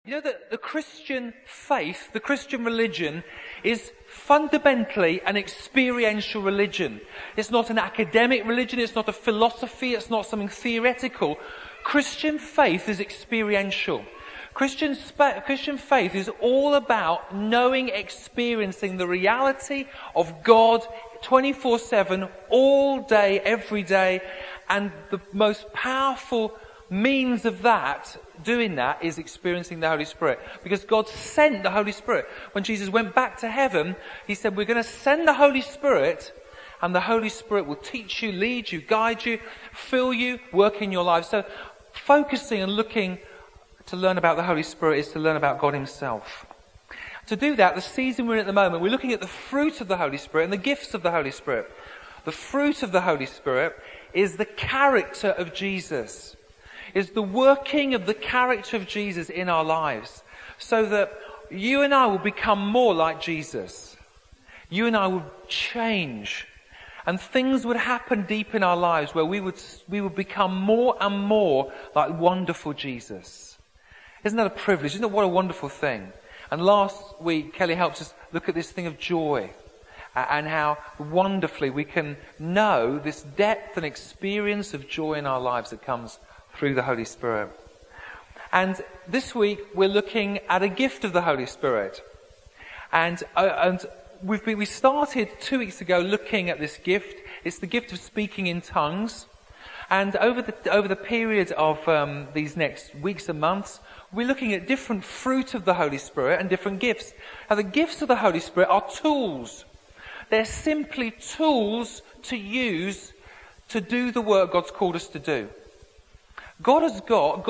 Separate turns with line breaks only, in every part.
You know that the Christian faith, the Christian religion, is fundamentally an experiential religion. It's not an academic religion, it's not a philosophy, it's not something theoretical. Christian faith is experiential. Christian faith is all about knowing, experiencing the reality of God 24/7, all day, every day, and the most powerful means of that, doing that, is experiencing the Holy Spirit. Because God sent the Holy Spirit. When Jesus went back to heaven, he said, we're going to send the Holy Spirit, and the Holy Spirit will teach you, lead you, guide you, fill you, work in your life. So focusing and looking to learn about the Holy Spirit is to learn about God himself. To do that, the season we're in at the moment, we're looking at the fruit of the Holy Spirit and the gifts of the Holy Spirit. The fruit of the Holy Spirit is the character of Jesus. Is the working of the character of Jesus in our lives, so that you and I will become more like Jesus. You and I will change, and things would happen deep in our lives where we would become more and more like wonderful Jesus. Isn't that a privilege? Isn't that what a wonderful thing? And last week, Kelly helped us look at this thing of joy, and how wonderfully we can know this depth and experience of joy in our lives that comes through the Holy Spirit. And this week we're looking at a gift of the Holy Spirit. And we started 2 weeks ago looking at this gift. It's the gift of speaking in tongues. And over the period of these next weeks and months, we're looking at different fruit of the Holy Spirit and different gifts. Now, the gifts of the Holy Spirit are tools. They're simply tools to use to do the work God's called us to do. God has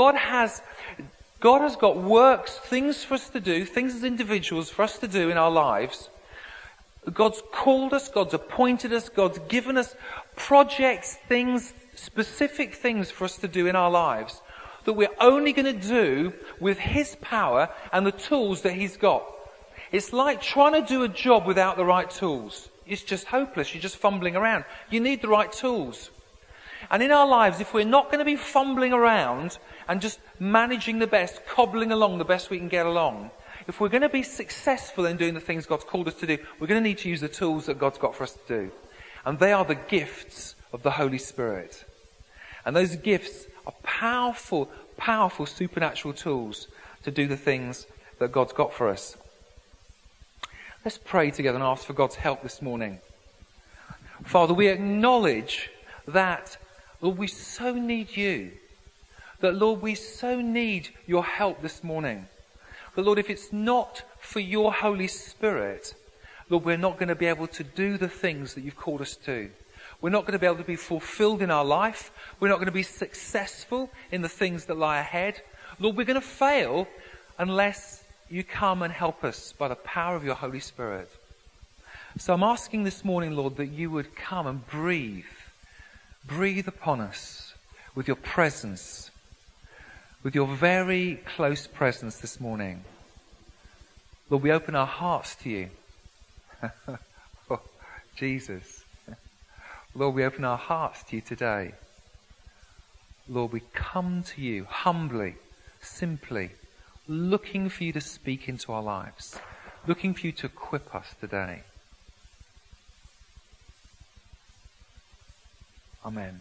got works, things for us to do, things as individuals for us to do in our lives. God's called us, God's appointed us, God's given us projects, things, specific things for us to do in our lives that we're only going to do with his power and the tools that he's got. It's like trying to do a job without the right tools. It's just hopeless. You're just fumbling around. You need the right tools. And in our lives, if we're not going to be fumbling around and just managing the best, cobbling along the best we can get along, if we're going to be successful in doing the things God's called us to do, we're going to need to use the tools that God's got for us to do. And they are the gifts of the Holy Spirit. And those gifts are powerful, powerful supernatural tools to do the things that God's got for us. Let's pray together and ask for God's help this morning. Father, we acknowledge that, Lord, we so need you. That, Lord, we so need your help this morning. But, Lord, if it's not for your Holy Spirit, Lord, we're not going to be able to do the things that you've called us to. We're not going to be able to be fulfilled in our life. We're not going to be successful in the things that lie ahead. Lord, we're going to fail unless you come and help us by the power of your Holy Spirit. So I'm asking this morning, Lord, that you would come and breathe upon us with your presence, with your very close presence this morning. Lord, we open our hearts to you. Oh, Jesus. Lord, we open our hearts to you today. Lord, we come to you humbly, simply, looking for you to speak into our lives, looking for you to equip us today. Amen.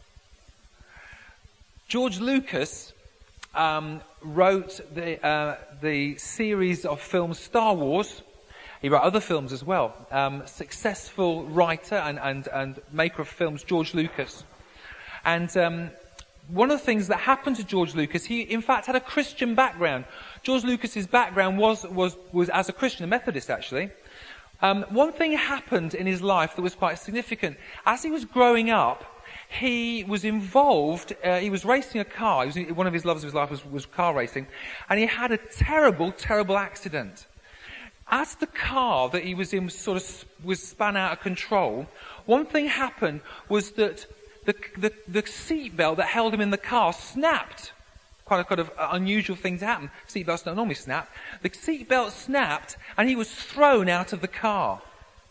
George Lucas wrote the series of films Star Wars. He wrote other films as well. Successful writer and maker of films, George Lucas. And one of the things that happened to George Lucas, he in fact had a Christian background. George Lucas's background was as a Christian, a Methodist actually. One thing happened in his life that was quite significant. As he was growing up, he was involved, he was racing a car. One of his loves of his life was car racing. And he had a terrible, terrible accident. As the car that he was in was spun out of control, one thing happened was that the seatbelt that held him in the car snapped. Quite a kind of unusual thing to happen. Seatbelts don't normally snap. The seatbelt snapped and he was thrown out of the car.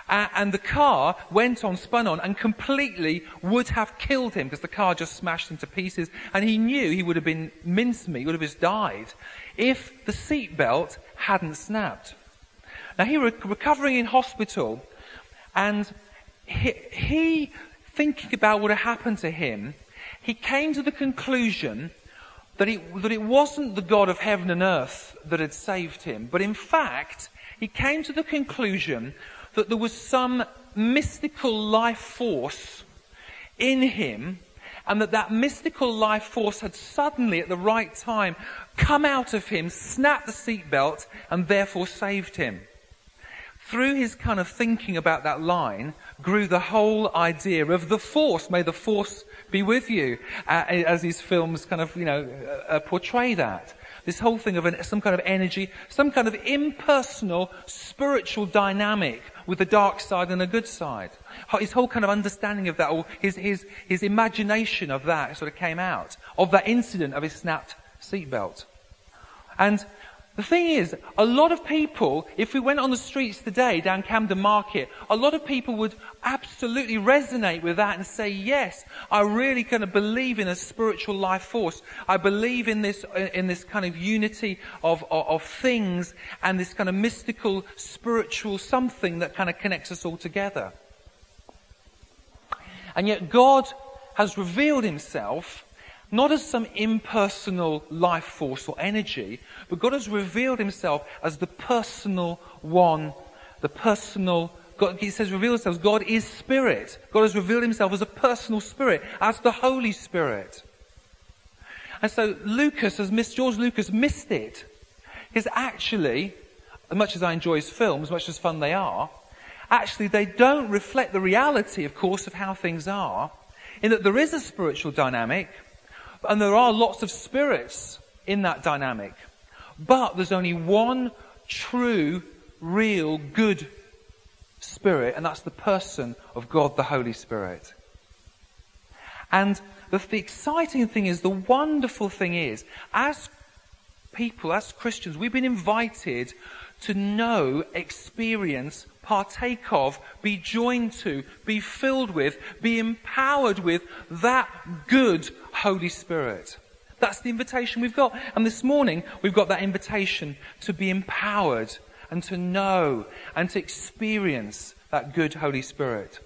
And the car went on, spun on, and completely would have killed him because the car just smashed into pieces. And he knew he would have been mincemeat, would have just died, if the seatbelt hadn't snapped. Now, he was recovering in hospital, and he thinking about what had happened to him, he came to the conclusion that it wasn't the God of heaven and earth that had saved him, but in fact, he came to the conclusion that there was some mystical life force in him, and that mystical life force had suddenly, at the right time, come out of him, snapped the seatbelt, and therefore saved him. Through his kind of thinking about that line grew the whole idea of the force. May the force be with you, as these films kind of, portray that. This whole thing of some kind of energy, some kind of impersonal spiritual dynamic with a dark side and a good side. His whole kind of understanding of that, or his imagination of that sort of came out, of that incident of his snapped seatbelt. And the thing is, a lot of people, if we went on the streets today down Camden Market, a lot of people would absolutely resonate with that and say, yes, I really kind of believe in a spiritual life force. I believe in this kind of unity of things and this kind of mystical, spiritual something that kind of connects us all together. And yet God has revealed himself not as some impersonal life force or energy, but God has revealed himself as the personal one, the personal God. He says reveal himself. God is spirit. God has revealed himself as a personal spirit, as the Holy Spirit. And so George Lucas missed it. Because actually, as much as I enjoy his films, as much as fun they are, actually they don't reflect the reality, of course, of how things are, in that there is a spiritual dynamic, and there are lots of spirits in that dynamic. But there's only one true, real, good spirit, and that's the person of God, the Holy Spirit. And the exciting thing is, the wonderful thing is, as people, as Christians, we've been invited to know, experience, partake of, be joined to, be filled with, be empowered with that good Holy Spirit. That's the invitation we've got. And this morning, we've got that invitation to be empowered and to know and to experience that good Holy Spirit.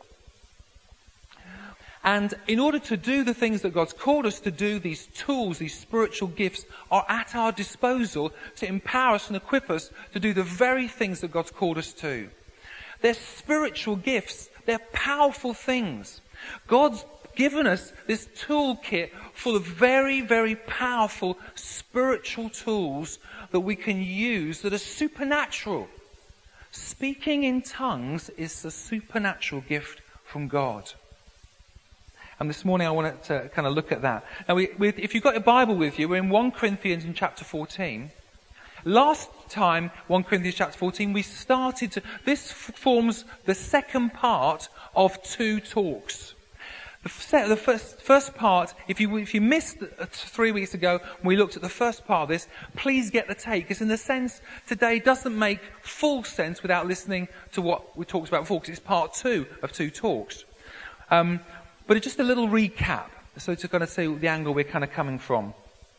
And in order to do the things that God's called us to do, these tools, these spiritual gifts are at our disposal to empower us and equip us to do the very things that God's called us to. They're spiritual gifts. They're powerful things. God's given us this toolkit full of very, very powerful spiritual tools that we can use that are supernatural. Speaking in tongues is a supernatural gift from God. And this morning I wanted to kind of look at that. Now, if you've got your Bible with you, we're in 1 Corinthians in chapter 14. Last time, 1 Corinthians chapter 14, we started to... This forms the second part of 2 talks. The first part, if you missed 3 weeks ago when we looked at the first part of this, please get the tape, because in a sense, today doesn't make full sense without listening to what we talked about before, because it's part 2 of 2 talks. But it's just a little recap, so to kind of see the angle we're kind of coming from.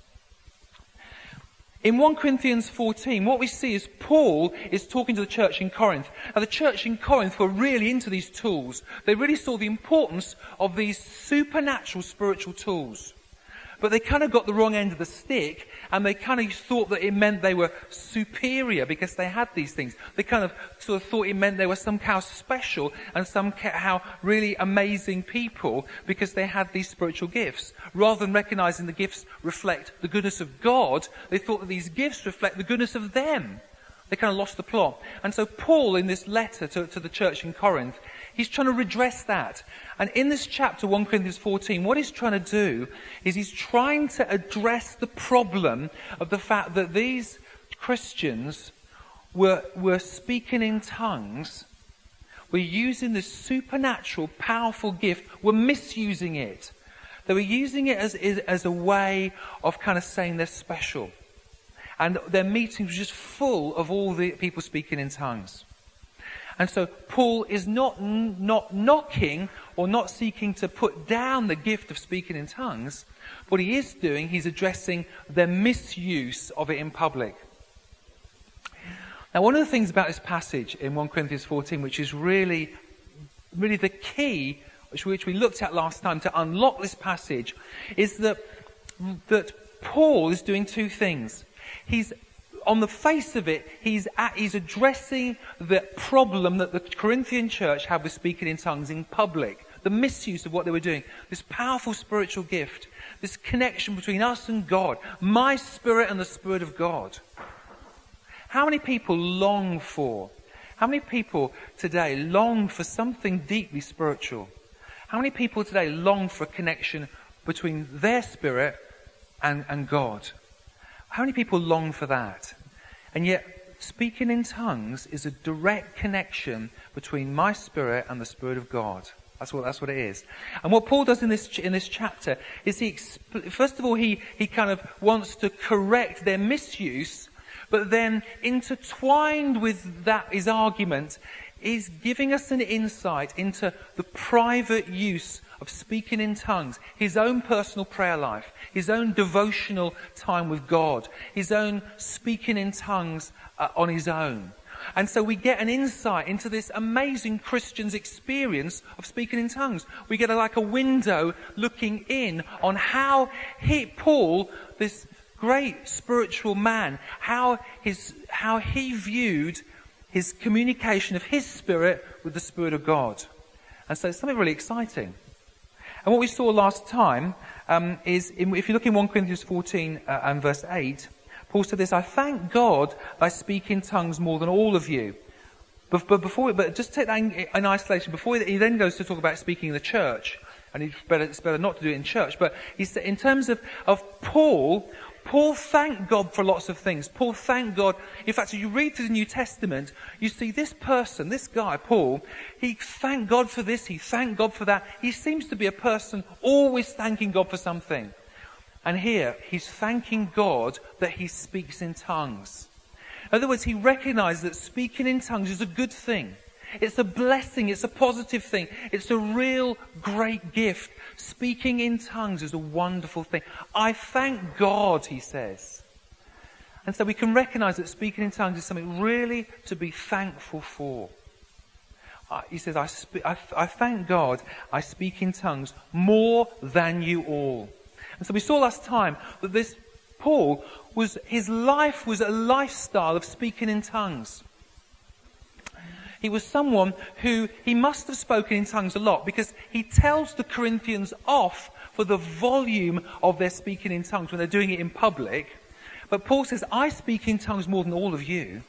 In 1 Corinthians 14, what we see is Paul is talking to the church in Corinth. Now, the church in Corinth were really into these tools. They really saw the importance of these supernatural spiritual tools. But they kind of got the wrong end of the stick, and they kind of thought that it meant they were superior because they had these things. They kind of sort of thought it meant they were somehow special and somehow really amazing people because they had these spiritual gifts. Rather than recognizing the gifts reflect the goodness of God, they thought that these gifts reflect the goodness of them. They kind of lost the plot. And so Paul, in this letter to the church in Corinth, he's trying to redress that. And in this chapter, 1 Corinthians 14, what he's trying to do is he's trying to address the problem of the fact that these Christians were speaking in tongues, were using this supernatural, powerful gift, were misusing it. They were using it as a way of kind of saying they're special. And their meetings were just full of all the people speaking in tongues. And so Paul is not knocking or not seeking to put down the gift of speaking in tongues. What he is doing, he's addressing the misuse of it in public. Now, one of the things about this passage in 1 Corinthians 14, which is really the key, which we looked at last time to unlock this passage, is that Paul is doing two things. He's, on the face of it, he's addressing the problem that the Corinthian church had with speaking in tongues in public, the misuse of what they were doing, this powerful spiritual gift, this connection between us and God, my spirit and the Spirit of God. How many people how many people today long for something deeply spiritual? How many people today long for a connection between their spirit and God? How many people long for that? And yet, speaking in tongues is a direct connection between my spirit and the Spirit of God. That's what it is. And what Paul does in this chapter is first of all, he kind of wants to correct their misuse, but then intertwined with that, his argument, is giving us an insight into the private use of speaking in tongues, his own personal prayer life, his own devotional time with God, his own speaking in tongues on his own. And so we get an insight into this amazing Christian's experience of speaking in tongues. We get like a window looking in on how Paul, this great spiritual man, how he viewed his communication of his spirit with the Spirit of God. And so it's something really exciting. And what we saw last time is, if you look in 1 Corinthians 14 and verse 8, Paul said this: I thank God I speak in tongues more than all of you. But just take that in isolation. Before he then goes to talk about speaking in the church, and it's better not to do it in church. But he said, in terms of Paul thanked God for lots of things. Paul thanked God. In fact, if you read through the New Testament, you see this person, this guy, Paul, he thanked God for this, he thanked God for that. He seems to be a person always thanking God for something. And here, he's thanking God that he speaks in tongues. In other words, he recognizes that speaking in tongues is a good thing. It's a blessing. It's a positive thing. It's a real great gift. Speaking in tongues is a wonderful thing. I thank God, he says. And so we can recognize that speaking in tongues is something really to be thankful for. He says, I thank God I speak in tongues more than you all. And so we saw last time that this Paul, his life was a lifestyle of speaking in tongues. He was someone who, he must have spoken in tongues a lot, because he tells the Corinthians off for the volume of their speaking in tongues when they're doing it in public. But Paul says, I speak in tongues more than all of you.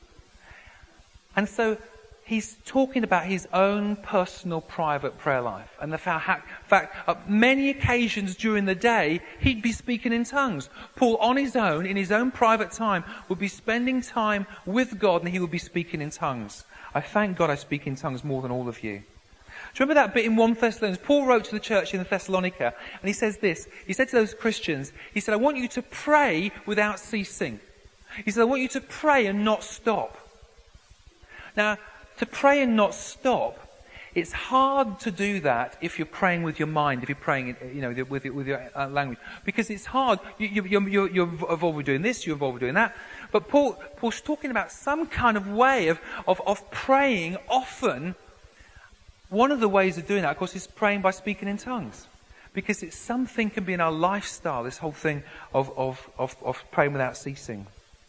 And so he's talking about his own personal private prayer life. And the fact, many occasions during the day, he'd be speaking in tongues. Paul, on his own, in his own private time, would be spending time with God, and he would be speaking in tongues. I thank God I speak in tongues more than all of you. Do you remember that bit in 1 Thessalonians? Paul wrote to the church in Thessalonica, and he says this. He said to those Christians, he said, I want you to pray without ceasing. He said, I want you to pray and not stop. Now, to pray and not stop, it's hard to do that if you're praying with your mind, if you're praying, with your language, because it's hard. You're involved with doing this, you're involved with doing that. But Paul's talking about some kind of way of praying. Often, one of the ways of doing that, of course, is praying by speaking in tongues, because it's something can be in our lifestyle. This whole thing of praying without ceasing.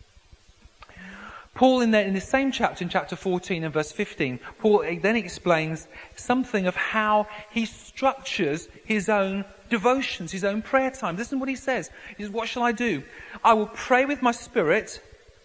Paul, in the same chapter, in chapter 14 and verse 15, Paul then explains something of how he structures his own devotions, his own prayer time. Listen to what he says. He says, what shall I do? I will pray with my spirit,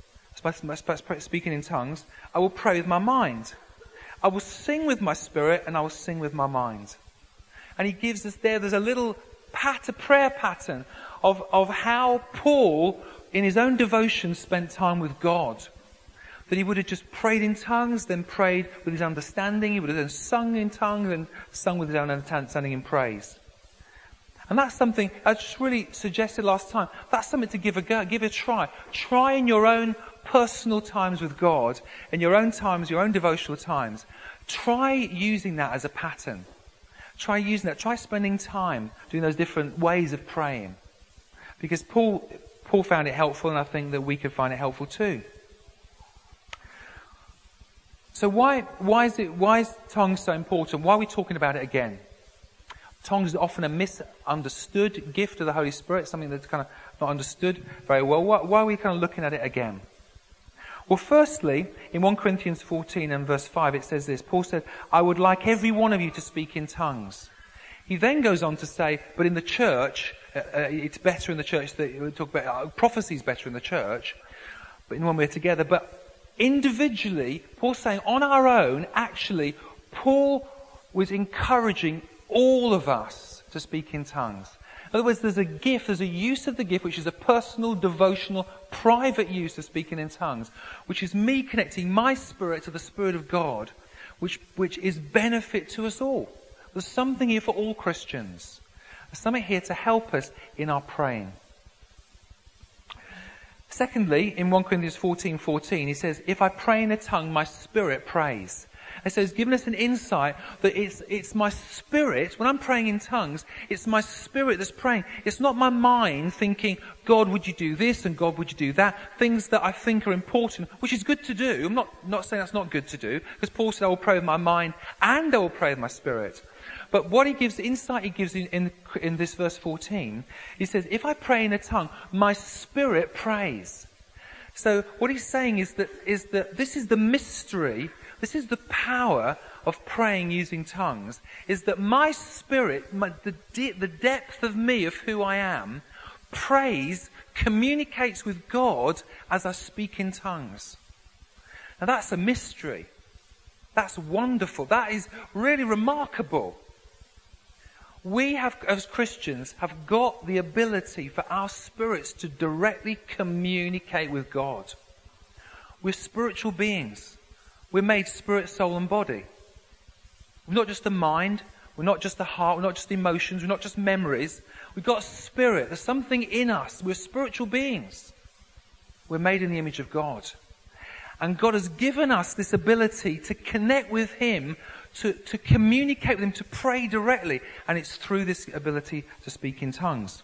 speaking in tongues. I will pray with my mind. I will sing with my spirit, and I will sing with my mind. And he gives us there's a little prayer pattern of how Paul, in his own devotion, spent time with God. That he would have just prayed in tongues, then prayed with his understanding. He would have then sung in tongues and sung with his own understanding in praise. And that's something I just really suggested last time. That's something to give a go, give it a try. Try in your own personal times with God, in your own times, your own devotional times, try using that as a pattern. Try using that. Try spending time doing those different ways of praying. Because Paul found it helpful, and I think that we could find it helpful too. So why is tongues so important? Why are we talking about it again? Tongues is often a misunderstood gift of the Holy Spirit, something that's kind of not understood very well. Why are we kind of looking at it again? Well, firstly, in 1 Corinthians 14 and verse 5, it says this. Paul said, I would like every one of you to speak in tongues. He then goes on to say, but in the church, it's better in the church, that we talk about prophecy is better in the church, but when we're together. But individually, Paul's saying on our own, actually, Paul was encouraging all of us to speak in tongues. In other words, there's a gift, there's a use of the gift, which is a personal, devotional, private use of speaking in tongues, which is me connecting my spirit to the Spirit of God, which is benefit to us all. There's something here for all Christians. There's something here to help us in our praying. Secondly, in 1 Corinthians 14:14, he says, if I pray in a tongue, my spirit prays. And so he's given us an insight that it's my spirit, when I'm praying in tongues, it's my spirit that's praying. It's not my mind thinking, God, would you do this and God, would you do that? Things that I think are important, which is good to do. I'm not saying that's not good to do, because Paul said I will pray with my mind and I will pray with my spirit. But what he gives, the insight he gives in this verse 14, he says, if I pray in a tongue, my spirit prays. So what he's saying is that this is the mystery, this is the power of praying using tongues, is that my spirit, the depth of me, of who I am, prays, communicates with God as I speak in tongues. Now that's a mystery. That's wonderful. That is really remarkable. We have, as Christians, have got the ability for our spirits to directly communicate with God. We're spiritual beings. We're made spirit, soul and body. We're not just the mind. We're not just the heart. We're not just emotions. We're not just memories. We've got spirit. There's something in us. We're spiritual beings. We're made in the image of God. And God has given us this ability to connect with Him, to communicate with Him, to pray directly. And it's through this ability to speak in tongues.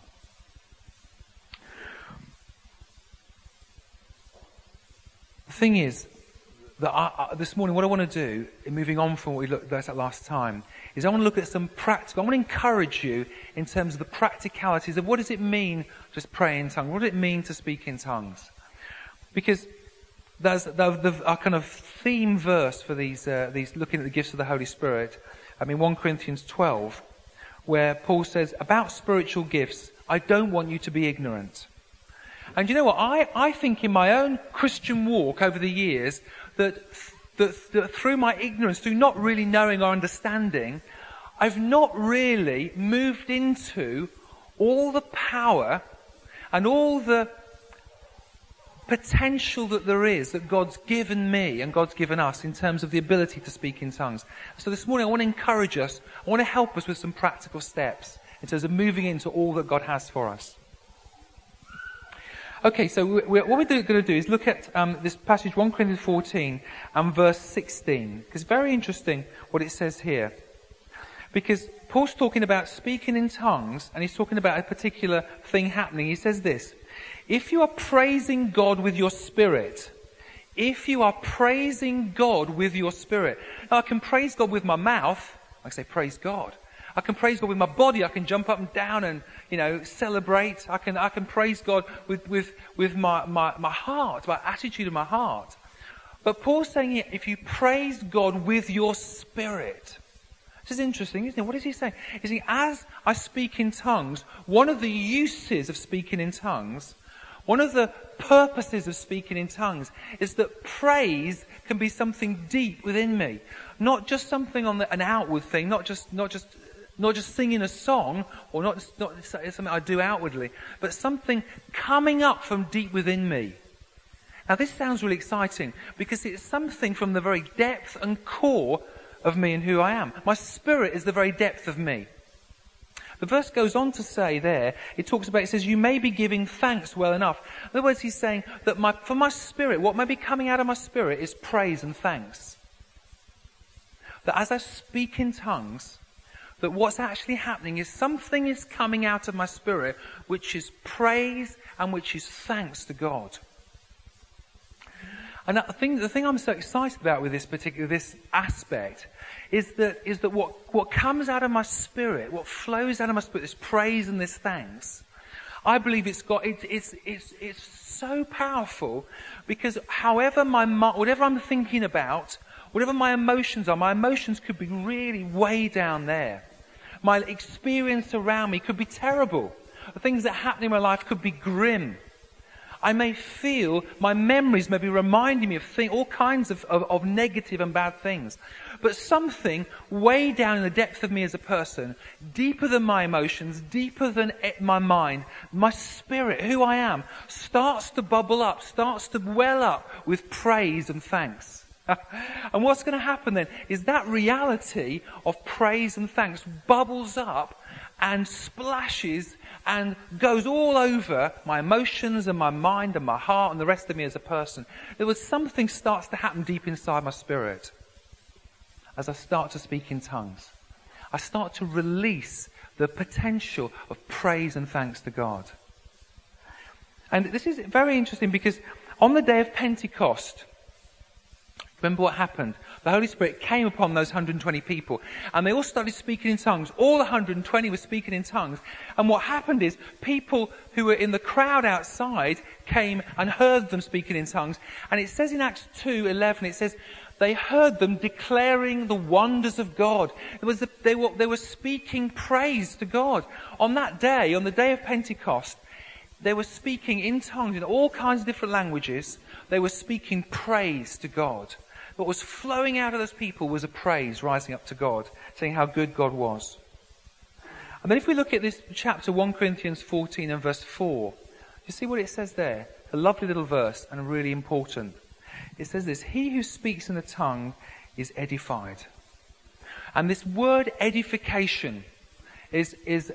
The thing is, that this morning what I want to do, in moving on from what we looked at last time, is I want to look at some practical, I want to encourage you in terms of the practicalities of what does it mean to pray in tongues? What does it mean to speak in tongues? Because there's our kind of theme verse for these looking at the gifts of the Holy Spirit. I mean, 1 Corinthians 12, where Paul says, about spiritual gifts, I don't want you to be ignorant. And you know what? I think in my own Christian walk over the years that through my ignorance, through not really knowing or understanding, I've not really moved into all the power and all the potential that there is that God's given me and God's given us in terms of the ability to speak in tongues. So this morning I want to encourage us, I want to help us with some practical steps in terms of moving into all that God has for us. Okay, so what we're going to do is look at this passage, 1 Corinthians 14 and verse 16. Because it's very interesting what it says here. Because Paul's talking about speaking in tongues, and he's talking about a particular thing happening. He says this, if you are praising God with your spirit, if you are praising God with your spirit. Now I can praise God with my mouth, I can say praise God. I can praise God with my body, I can jump up and down and, celebrate. I can praise God with my heart, my attitude of my heart. But Paul's saying here, if you praise God with your spirit. This is interesting, isn't it? What is he saying? He's saying, as I speak in tongues, one of the uses of speaking in tongues, one of the purposes of speaking in tongues is that praise can be something deep within me. Not just something on an outward thing, not just singing a song, or not something I do outwardly, but something coming up from deep within me. Now this sounds really exciting because it's something from the very depth and core of me and who I am. My spirit is the very depth of me. The verse goes on to say there, it says, you may be giving thanks well enough. In other words, he's saying that for my spirit, what may be coming out of my spirit is praise and thanks. That as I speak in tongues, that what's actually happening is something is coming out of my spirit, which is praise and which is thanks to God. And the thing I'm so excited about with this aspect is that what comes out of my spirit, what flows out of my spirit, this praise and this thanks, I believe it's so powerful, because whatever I'm thinking about, whatever my emotions are, my emotions could be really way down there. My experience around me could be terrible. The things that happen in my life could be grim. I may feel, my memories may be reminding me of all kinds of negative and bad things. But something way down in the depth of me as a person, deeper than my emotions, deeper than my mind, my spirit, who I am, starts to bubble up, starts to well up with praise and thanks. And what's going to happen then is that reality of praise and thanks bubbles up and splashes and goes all over my emotions and my mind and my heart and the rest of me as a person. Something starts to happen deep inside my spirit as I start to speak in tongues. I start to release the potential of praise and thanks to God. And this is very interesting, because on the day of Pentecost, remember what happened? The Holy Spirit came upon those 120 people, and they all started speaking in tongues. All 120 were speaking in tongues. And what happened is, people who were in the crowd outside came and heard them speaking in tongues. And it says in Acts 2:11, it says, they heard them declaring the wonders of God. They were speaking praise to God. On that day, on the day of Pentecost, they were speaking in tongues in all kinds of different languages. They were speaking praise to God. What was flowing out of those people was a praise rising up to God, saying how good God was. And then if we look at this chapter 1 Corinthians 14 and verse 4, you see what it says there? A lovely little verse and really important. It says this: he who speaks in a tongue is edified. And this word edification is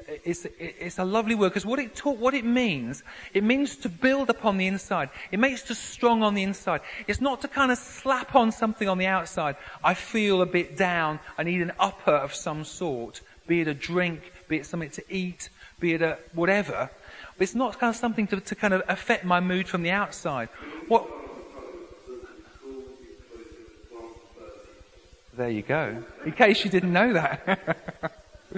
a lovely word, because what it means to build upon the inside. It makes us strong on the inside. It's not to kind of slap on something on the outside. I feel a bit down. I need an upper of some sort, be it a drink, be it something to eat, be it a whatever. But it's not kind of something to kind of affect my mood from the outside. There you go. In case you didn't know that.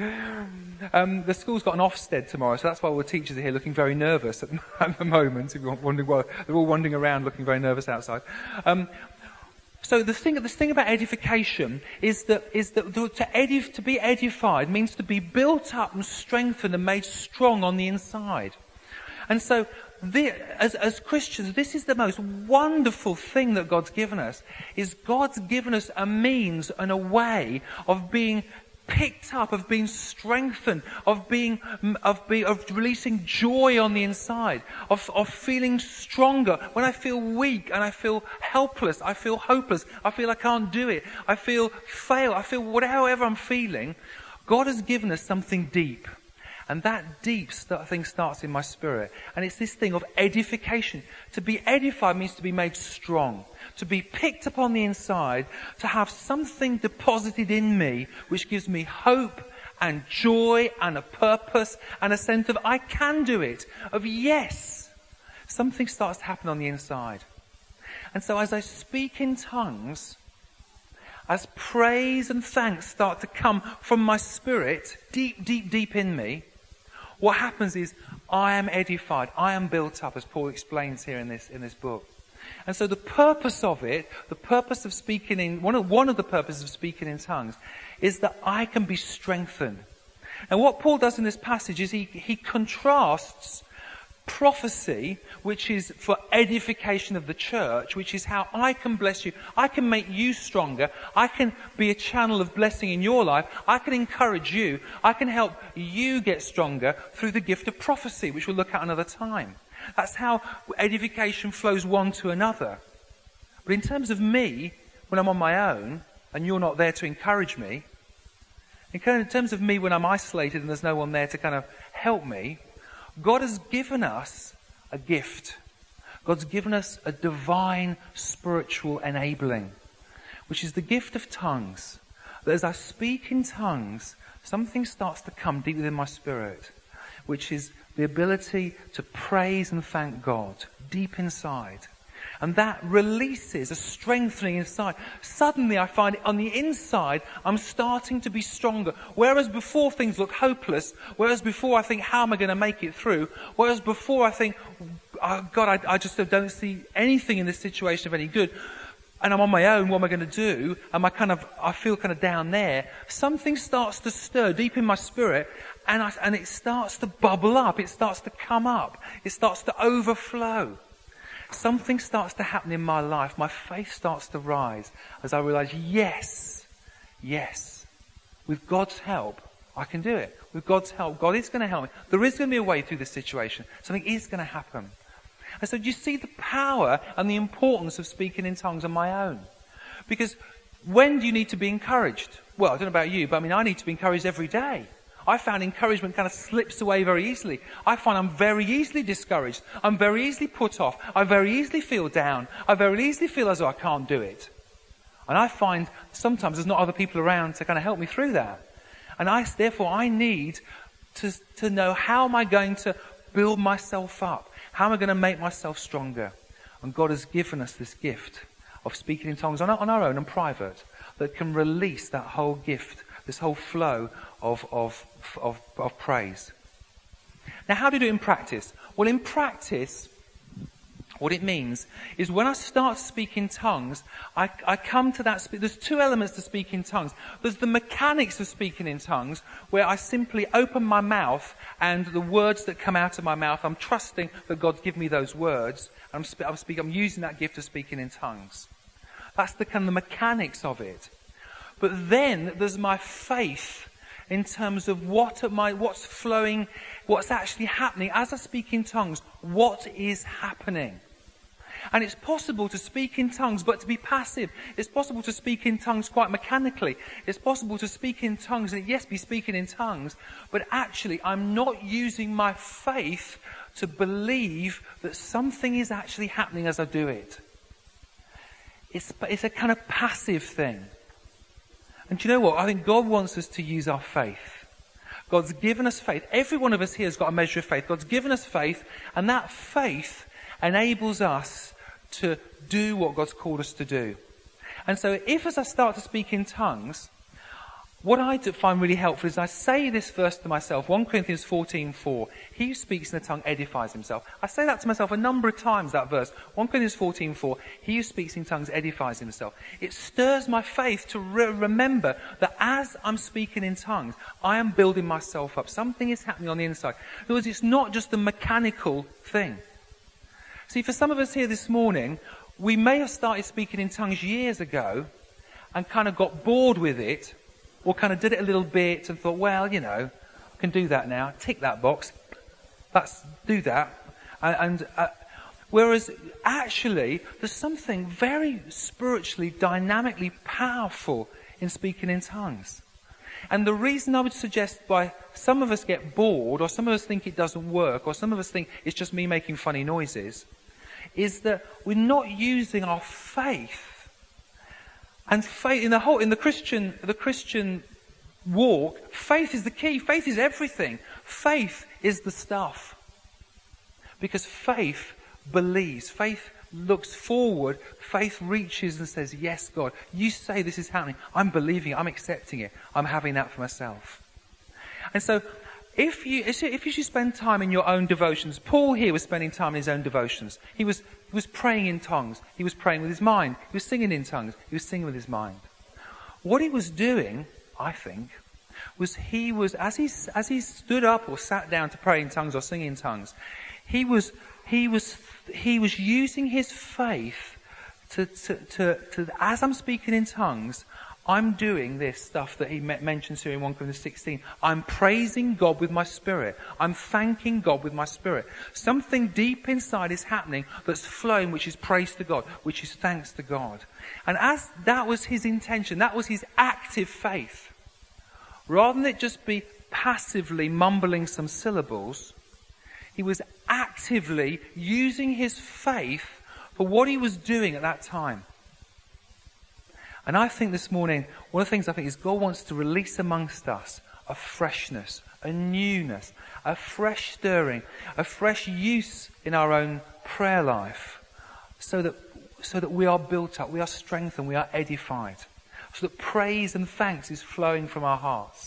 The school's got an Ofsted tomorrow, so that's why all the teachers are here looking very nervous at the moment. If you're wondering why, they're all wandering around looking very nervous outside. So this thing about edification is that to be edified means to be built up and strengthened and made strong on the inside. And so, as Christians, this is the most wonderful thing that God's given us. Is God's given us a means and a way of being picked up, of being strengthened, of releasing joy on the inside, of feeling stronger. When I feel weak and I feel helpless, I feel hopeless, I feel I can't do it, I feel fail, I feel whatever I'm feeling, God has given us something deep. And that deep thing starts in my spirit. And it's this thing of edification. To be edified means to be made strong. To be picked up on the inside. To have something deposited in me which gives me hope and joy and a purpose and a sense of I can do it. Of yes. Something starts to happen on the inside. And so as I speak in tongues, as praise and thanks start to come from my spirit, deep, deep, deep in me, what happens is I am edified, I am built up, as Paul explains here in this book. And so the purpose of it, the purpose of speaking in, one of the purposes of speaking in tongues is that I can be strengthened. And what Paul does in this passage is he contrasts prophecy, which is for edification of the church, which is how I can bless you. I can make you stronger. I can be a channel of blessing in your life. I can encourage you. I can help you get stronger through the gift of prophecy, which we'll look at another time. That's how edification flows one to another. But in terms of me, when I'm on my own, and you're not there to encourage me, In terms of me when I'm isolated and there's no one there to kind of help me, God has given us a gift. God's given us a divine spiritual enabling, which is the gift of tongues. That as I speak in tongues, something starts to come deep within my spirit, which is the ability to praise and thank God deep inside. And that releases a strengthening inside. Suddenly I find on the inside, I'm starting to be stronger. Whereas before things look hopeless, whereas before I think, how am I going to make it through? Whereas before I think, oh God, I just don't see anything in this situation of any good. And I'm on my own, what am I going to do? And I feel kind of down there. Something starts to stir deep in my spirit, and it starts to bubble up. It starts to come up. It starts to overflow. Something starts to happen in my life. My faith starts to rise as I realize, yes, with God's help, I can do it. With God's help, God is going to help me. There is going to be a way through this situation. Something is going to happen. And so do you see the power and the importance of speaking in tongues on my own? Because when do you need to be encouraged? Well, I don't know about you, but I need to be encouraged every day. I found encouragement kind of slips away very easily. I find I'm very easily discouraged. I'm very easily put off. I very easily feel down. I very easily feel as though I can't do it. And I find sometimes there's not other people around to kind of help me through that. And therefore I need to know, how am I going to build myself up? How am I going to make myself stronger? And God has given us this gift of speaking in tongues on our own and private that can release that whole gift, this whole flow of praise. Now, how do you do it in practice? Well, in practice, what it means is when I start speaking tongues, I come to that. There's two elements to speak in tongues. There's the mechanics of speaking in tongues, where I simply open my mouth and the words that come out of my mouth, I'm trusting that God's given me those words. I'm using that gift of speaking in tongues. That's the kind of the mechanics of it. But then there's my faith in terms of what's flowing, what's actually happening as I speak in tongues. What is happening? And it's possible to speak in tongues, but to be passive. It's possible to speak in tongues quite mechanically. It's possible to speak in tongues and yes, be speaking in tongues, but actually I'm not using my faith to believe that something is actually happening as I do it. It's a kind of passive thing. And do you know what? I think God wants us to use our faith. God's given us faith. Every one of us here has got a measure of faith. God's given us faith, and that faith enables us to do what God's called us to do. And so if as I start to speak in tongues, what I find really helpful is I say this verse to myself, 1 Corinthians 14:4. He who speaks in a tongue edifies himself. I say that to myself a number of times, that verse. 1 Corinthians 14:4. He who speaks in tongues edifies himself. It stirs my faith to remember that as I'm speaking in tongues, I am building myself up. Something is happening on the inside. In other words, it's not just a mechanical thing. See, for some of us here this morning, we may have started speaking in tongues years ago and kind of got bored with it, or kind of did it a little bit and thought, well, I can do that now. Tick that box. Do that. Whereas actually, there's something very spiritually, dynamically powerful in speaking in tongues. And the reason I would suggest why some of us get bored, or some of us think it doesn't work, or some of us think it's just me making funny noises, is that we're not using our faith. And faith in the Christian walk, faith is the key. Faith is everything. Faith is the stuff. Because faith believes. Faith looks forward. Faith reaches and says, yes, God, you say this is happening. I'm believing it. I'm accepting it. I'm having that for myself. And so, if you should spend time in your own devotions, Paul here was spending time in his own devotions. He was praying in tongues. He was praying with his mind. He was singing in tongues. He was singing with his mind. What he was doing, I think, was as he stood up or sat down to pray in tongues or sing in tongues, he was using his faith to as I'm speaking in tongues, I'm doing this stuff that he mentions here in 1 Corinthians 16. I'm praising God with my spirit. I'm thanking God with my spirit. Something deep inside is happening that's flowing, which is praise to God, which is thanks to God. And as that was his intention, that was his active faith. rather than it just be passively mumbling some syllables, he was actively using his faith for what he was doing at that time. And I think this morning, one of the things I think is God wants to release amongst us a freshness, a newness, a fresh stirring, a fresh use in our own prayer life, so that we are built up, we are strengthened, we are edified, so that praise and thanks is flowing from our hearts.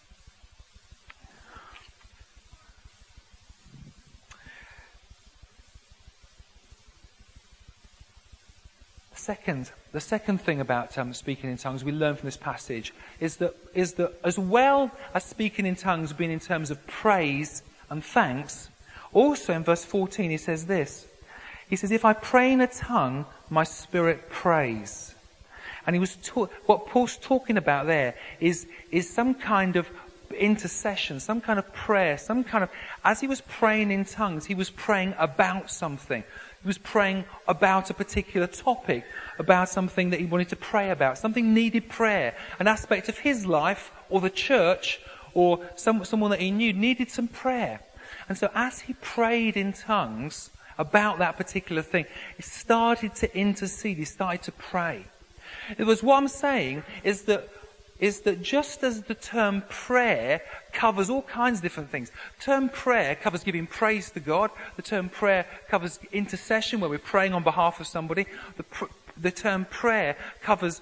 The second thing about speaking in tongues we learn from this passage is that as well as speaking in tongues being in terms of praise and thanks, also in verse 14 he says this. He says, if I pray in a tongue, my spirit prays. And what Paul's talking about there is some kind of intercession, some kind of prayer, as he was praying in tongues, he was praying about something. He was praying about a particular topic, about something that he wanted to pray about, something needed prayer. An aspect of his life, or the church, or someone that he knew needed some prayer. And so as he prayed in tongues about that particular thing, he started to intercede, he started to pray. It was what I'm saying is that just as the term prayer covers all kinds of different things. The term prayer covers giving praise to God. The term prayer covers intercession, where we're praying on behalf of somebody. The term prayer covers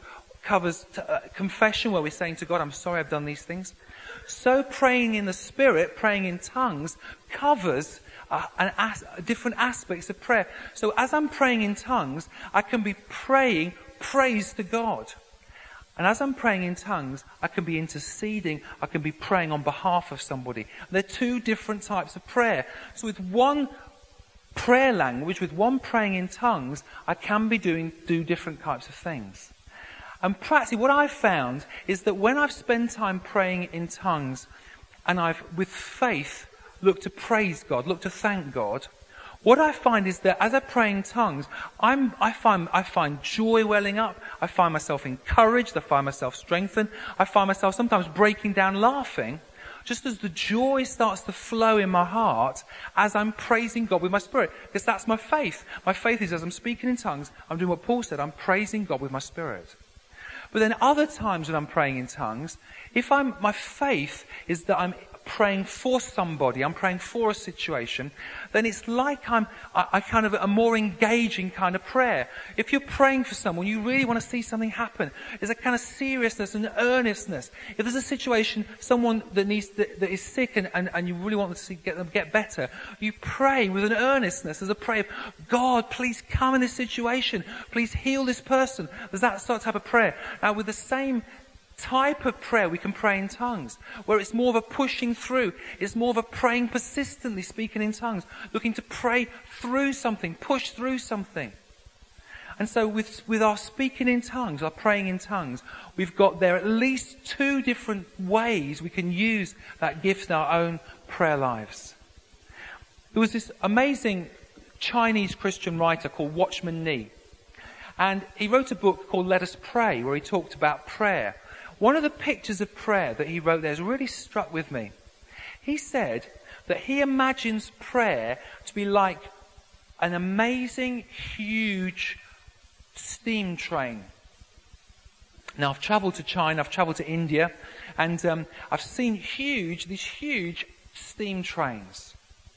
confession, where we're saying to God, I'm sorry I've done these things. So praying in the Spirit, praying in tongues, covers different aspects of prayer. So as I'm praying in tongues, I can be praying praise to God. And as I'm praying in tongues, I can be interceding, I can be praying on behalf of somebody. They're two different types of prayer. So with one prayer language, with one praying in tongues, I can be do different types of things. And practically what I've found is that when I've spent time praying in tongues, and I've, with faith, looked to praise God, looked to thank God, what I find is that as I pray in tongues, I find joy welling up. I find myself encouraged. I find myself strengthened. I find myself sometimes breaking down laughing, just as the joy starts to flow in my heart as I'm praising God with my spirit. Because that's my faith. My faith is as I'm speaking in tongues, I'm doing what Paul said, I'm praising God with my spirit. But then other times when I'm praying in tongues, my faith is that I'm praying for somebody, I'm praying for a situation, then it's like I kind of a more engaging kind of prayer. If you're praying for someone, you really want to see something happen. There's a kind of seriousness and earnestness. If there's a situation, someone that is sick and you really want to get them get better, you pray with an earnestness. There's a prayer of, God, please come in this situation. Please heal this person. There's that sort of type of prayer. Now with the same type of prayer we can pray in tongues, where it's more of a pushing through, it's more of a praying persistently, speaking in tongues, looking to pray through something, push through something. And so with our speaking in tongues, our praying in tongues, we've got there at least two different ways we can use that gift in our own prayer lives. There was this amazing Chinese Christian writer called Watchman Nee, and he wrote a book called Let Us Pray, where he talked about prayer. One of the pictures of prayer that he wrote there has really struck with me. He said that he imagines prayer to be like an amazing, huge steam train. Now, I've travelled to China, I've travelled to India, and I've seen these huge steam trains.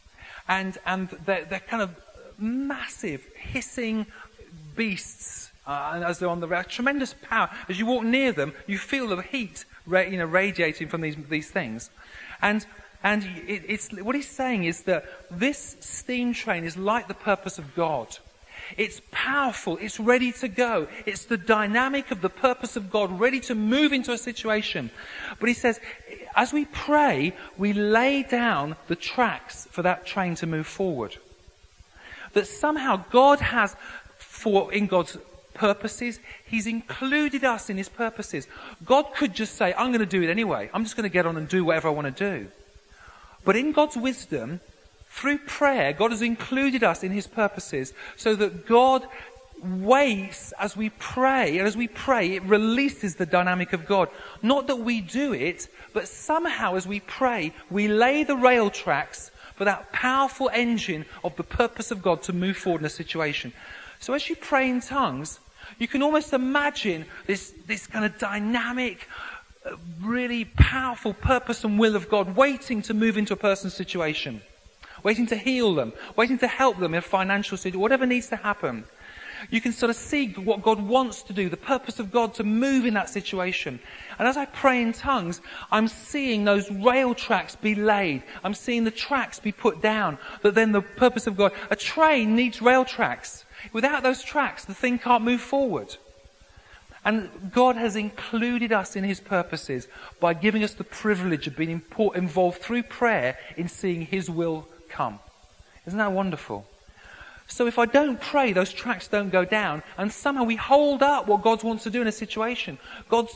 And they're kind of massive, hissing beasts. And as they're on the road, tremendous power. As you walk near them, you feel the heat, radiating from these things. And it's what he's saying is that this steam train is like the purpose of God. It's powerful. It's ready to go. It's the dynamic of the purpose of God, ready to move into a situation. But he says, as we pray, we lay down the tracks for that train to move forward. That somehow God has, in God's purposes, he's included us in his purposes. God could just say, I'm going to do it anyway. I'm just going to get on and do whatever I want to do. But in God's wisdom, through prayer, God has included us in his purposes so that God waits as we pray, and as we pray, it releases the dynamic of God. Not that we do it, but somehow as we pray, we lay the rail tracks for that powerful engine of the purpose of God to move forward in a situation. So as you pray in tongues, you can almost imagine this kind of dynamic, really powerful purpose and will of God waiting to move into a person's situation, waiting to heal them, waiting to help them in a financial situation, whatever needs to happen. You can sort of see what God wants to do, the purpose of God to move in that situation. And as I pray in tongues, I'm seeing those rail tracks be laid. I'm seeing the tracks be put down. That then the purpose of God, a train needs rail tracks. Without those tracks, the thing can't move forward. And God has included us in his purposes by giving us the privilege of being involved through prayer in seeing his will come. Isn't that wonderful? So if I don't pray, those tracks don't go down, and somehow we hold up what God wants to do in a situation. God's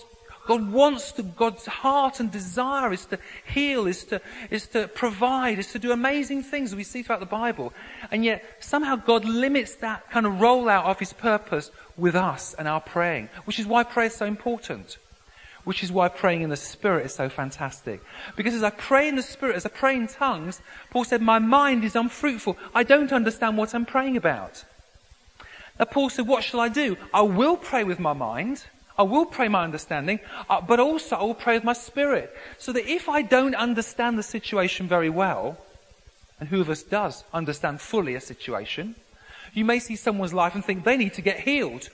heart and desire is to heal, is to provide, is to do amazing things we see throughout the Bible. And yet somehow God limits that kind of rollout of his purpose with us and our praying, which is why prayer is so important. Which is why praying in the Spirit is so fantastic. Because as I pray in the Spirit, as I pray in tongues, Paul said, my mind is unfruitful. I don't understand what I'm praying about. Now Paul said, what shall I do? I will pray with my mind. I will pray my understanding. But also I will pray with my spirit. So that if I don't understand the situation very well, and who of us does understand fully a situation, you may see someone's life and think they need to get healed.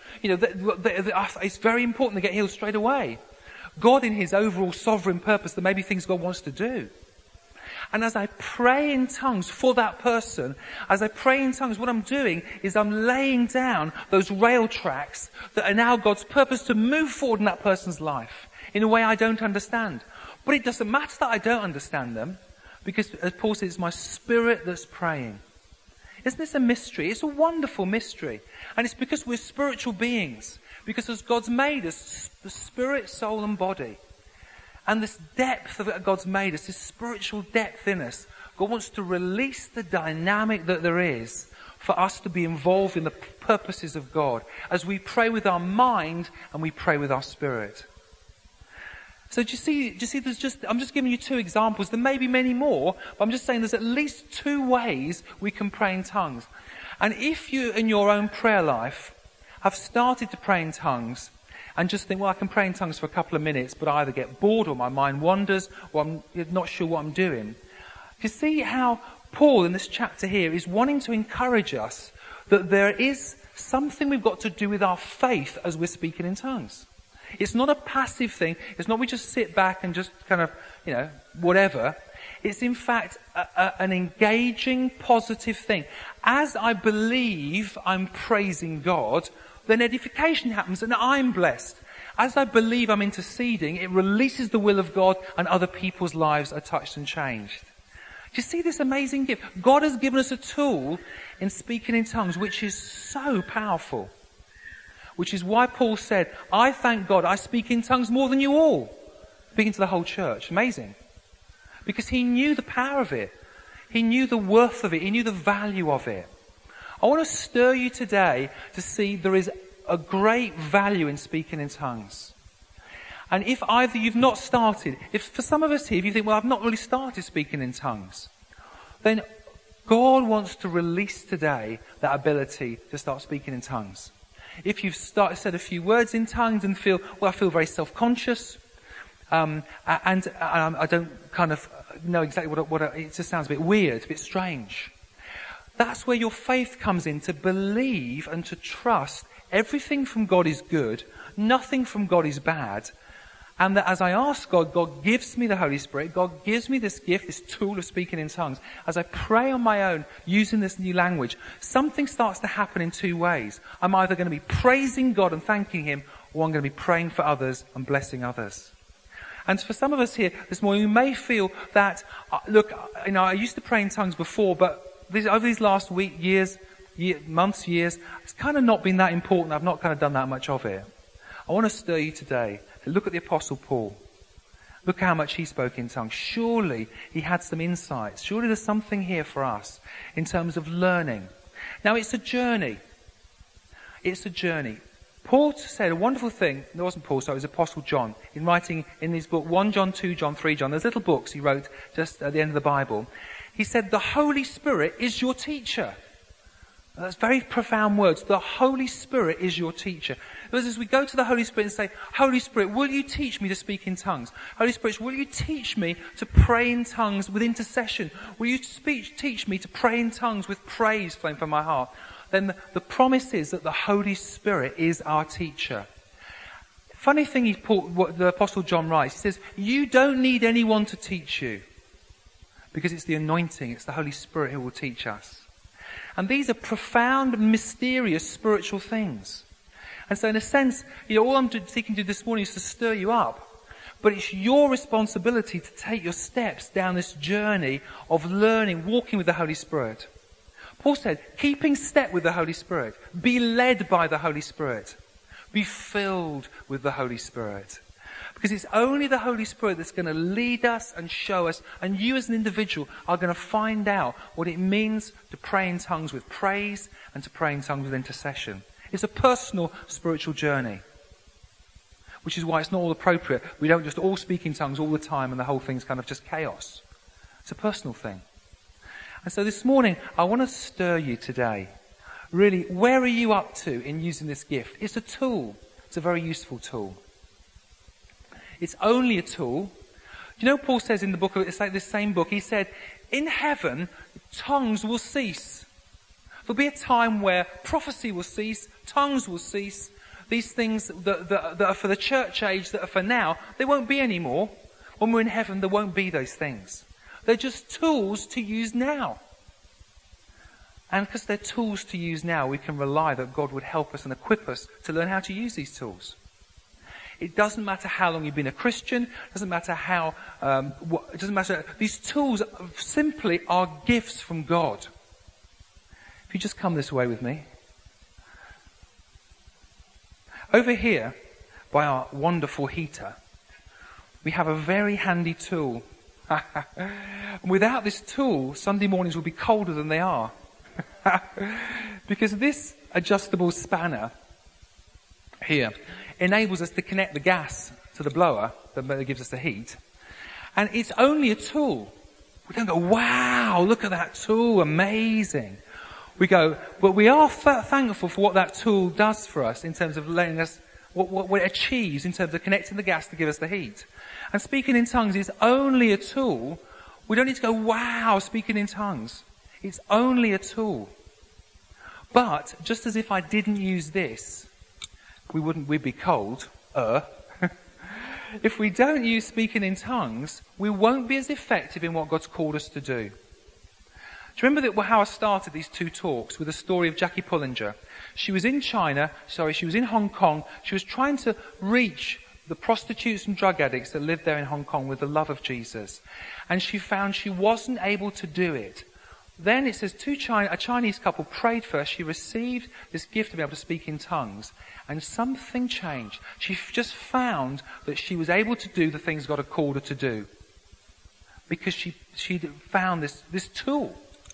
It's very important to get healed straight away. God in his overall sovereign purpose, there may be things God wants to do. And as I pray in tongues for that person, as I pray in tongues, what I'm doing is I'm laying down those rail tracks that are now God's purpose to move forward in that person's life in a way I don't understand. But it doesn't matter that I don't understand them, because as Paul says, it's my spirit that's praying. Isn't this a mystery? It's a wonderful mystery. And it's because we're spiritual beings. Because as God's made us, the spirit, soul and body. And this depth that God's made us, this spiritual depth in us, God wants to release the dynamic that there is for us to be involved in the purposes of God as we pray with our mind and we pray with our spirit. So do you see I'm just giving you two examples. There may be many more, but I'm just saying there's at least two ways we can pray in tongues. And if you, in your own prayer life, have started to pray in tongues and just think, well, I can pray in tongues for a couple of minutes, but I either get bored or my mind wanders or I'm not sure what I'm doing. You see how Paul in this chapter here is wanting to encourage us that there is something we've got to do with our faith as we're speaking in tongues. It's not a passive thing. It's not we just sit back and just kind of, whatever. It's in fact an engaging, positive thing. As I believe I'm praising God, then edification happens and I'm blessed. As I believe I'm interceding, it releases the will of God and other people's lives are touched and changed. Do you see this amazing gift? God has given us a tool in speaking in tongues which is so powerful. Which is why Paul said, I thank God I speak in tongues more than you all. Speaking to the whole church. Amazing. Because he knew the power of it. He knew the worth of it. He knew the value of it. I want to stir you today to see there is a great value in speaking in tongues. And if either you've not started, if for some of us here, if you think, well, I've not really started speaking in tongues, then God wants to release today that ability to start speaking in tongues. If you've said a few words in tongues and feel, well, I feel very self-conscious, and I don't kind of know exactly what it just sounds a bit weird, a bit strange. That's where your faith comes in, to believe and to trust everything from God is good, nothing from God is bad, and that as I ask God, God gives me the Holy Spirit, God gives me this gift, this tool of speaking in tongues. As I pray on my own, using this new language, something starts to happen in two ways. I'm either going to be praising God and thanking him, or I'm going to be praying for others and blessing others. And for some of us here this morning, we may feel that, I used to pray in tongues before, but over these last months, years, it's kind of not been that important. I've not kind of done that much of it. I want to stir you today to look at the Apostle Paul. Look how much he spoke in tongues. Surely he had some insights. Surely there's something here for us in terms of learning. Now it's a journey. It's a journey. Paul said a wonderful thing. It wasn't Paul, sorry, it was Apostle John. In writing in his book, 1 John, 2 John, 3 John, there's little books he wrote just at the end of the Bible. He said, the Holy Spirit is your teacher. That's very profound words. The Holy Spirit is your teacher. Because as we go to the Holy Spirit and say, Holy Spirit, will you teach me to speak in tongues? Holy Spirit, will you teach me to pray in tongues with intercession? Will you teach me to pray in tongues with praise flowing from my heart? Then the promise is that the Holy Spirit is our teacher. Funny thing what the Apostle John writes, he says, you don't need anyone to teach you. Because it's the anointing, it's the Holy Spirit who will teach us. And these are profound, mysterious spiritual things. And so in a sense, all I'm seeking to do this morning is to stir you up. But it's your responsibility to take your steps down this journey of learning, walking with the Holy Spirit. Paul said, keeping step with the Holy Spirit. Be led by the Holy Spirit. Be filled with the Holy Spirit. Because it's only the Holy Spirit that's going to lead us and show us, and you as an individual are going to find out what it means to pray in tongues with praise and to pray in tongues with intercession. It's a personal spiritual journey. Which is why it's not all appropriate. We don't just all speak in tongues all the time and the whole thing's kind of just chaos. It's a personal thing. And so this morning, I want to stir you today. Really, where are you up to in using this gift? It's a tool. It's a very useful tool. It's only a tool. Paul says in the book, it's like this same book, he said, in heaven, tongues will cease. There'll be a time where prophecy will cease, tongues will cease. These things that are for the church age, that are for now, they won't be anymore. When we're in heaven, there won't be those things. They're just tools to use now. And because they're tools to use now, we can rely that God would help us and equip us to learn how to use these tools. It doesn't matter how long you've been a Christian. It doesn't matter how. It doesn't matter. These tools simply are gifts from God. If you just come this way with me. Over here, by our wonderful heater, we have a very handy tool. Without this tool, Sunday mornings will be colder than they are. Because this adjustable spanner here enables us to connect the gas to the blower that gives us the heat. And it's only a tool. We don't go, wow, look at that tool, amazing. We go, but we are thankful for what that tool does for us in terms of letting us, what it achieves in terms of connecting the gas to give us the heat. And speaking in tongues is only a tool. We don't need to go, wow, speaking in tongues. It's only a tool. But just as if I didn't use this, we'd be cold. If we don't use speaking in tongues, we won't be as effective in what God's called us to do. Do you remember how I started these two talks with the story of Jackie Pullinger? She was in Hong Kong. She was trying to reach the prostitutes and drug addicts that lived there in Hong Kong with the love of Jesus. And she found she wasn't able to do it. Then it says a Chinese couple prayed for her. She received this gift to be able to speak in tongues. And something changed. She just found that she was able to do the things God had called her to do. Because she found this tool.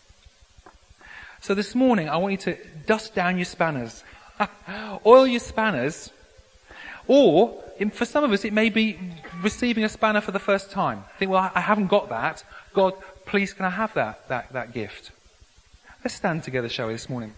So this morning, I want you to dust down your spanners. Oil your spanners. Or, for some of us, it may be receiving a spanner for the first time. Think, well, I haven't got that. God, please can I have that gift? Let's stand together, shall we, this morning?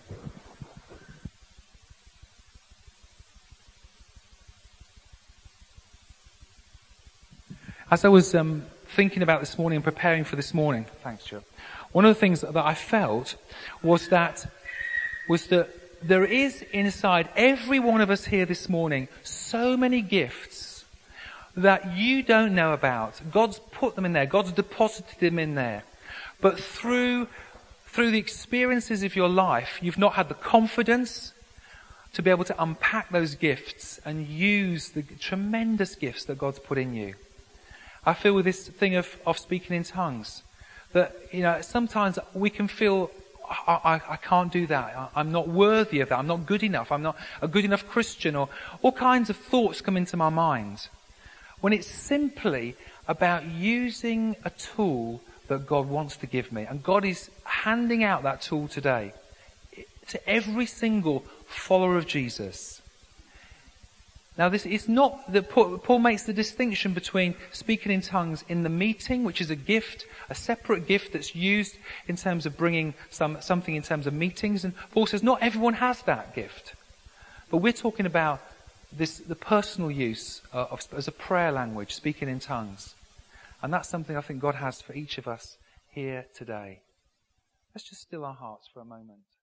As I was thinking about this morning and preparing for this morning, thanks, Joe. One of the things that I felt was that there is inside every one of us here this morning so many gifts that you don't know about. God's put them in there. God's deposited them in there. But through the experiences of your life, you've not had the confidence to be able to unpack those gifts and use the tremendous gifts that God's put in you. I feel with this thing of speaking in tongues that, sometimes we can feel, I can't do that. I'm not worthy of that. I'm not good enough. I'm not a good enough Christian, or all kinds of thoughts come into my mind. When it's simply about using a tool that God wants to give me. And God is handing out that tool today to every single follower of Jesus. Now, this is not that Paul makes the distinction between speaking in tongues in the meeting, which is a gift, a separate gift that's used in terms of bringing something in terms of meetings. And Paul says not everyone has that gift. But we're talking about the personal use as a prayer language, speaking in tongues. And that's something I think God has for each of us here today. Let's just still our hearts for a moment.